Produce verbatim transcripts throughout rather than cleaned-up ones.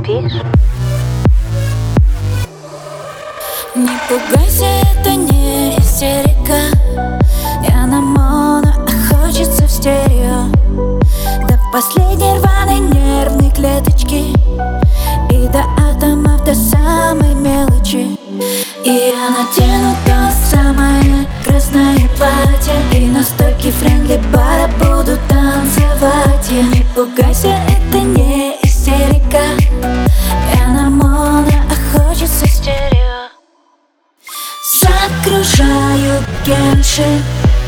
Спишь? Не пугайся, это не истерика. Я на моно, а хочется в стерео. До последней рваной нервной клеточки и до атомов, до самой мелочи. И я надену то самое красное платье, и на стойке френдли бара буду танцевать. Я не пугайся, это не истерика. Я на моно, а хочется в стерео. Загружаю генши,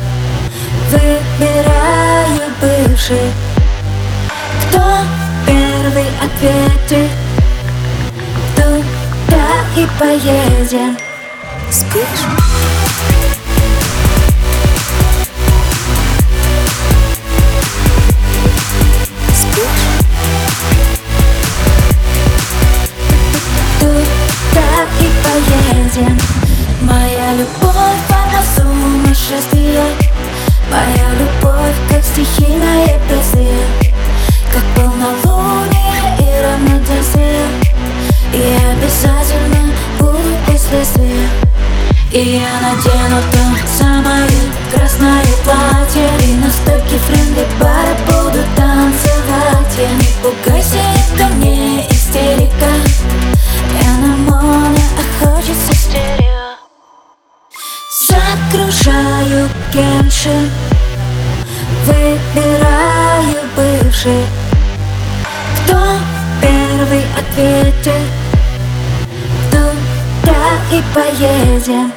выбираю бывший. Кто первый ответит, туда и поедем. Спишь? Моя любовь, она сумасшествие. Моя любовь, как стихийное бедствие, как полнолуние и равноденствие. И обязательно будут последствия. И я надену то самое красное платье, и на стойке френдли бара буду танцевать. Я не пугайся, это не истерика. Я на моно, а хочется в стерео. Загружаю генши, выбираю бывший. Кто первый ответит, туда и поедем.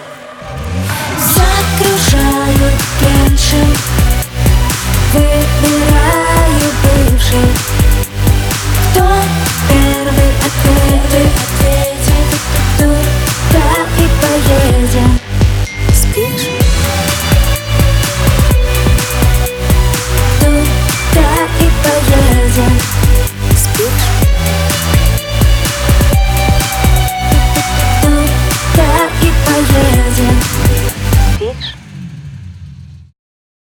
Загружаю генши, выбираю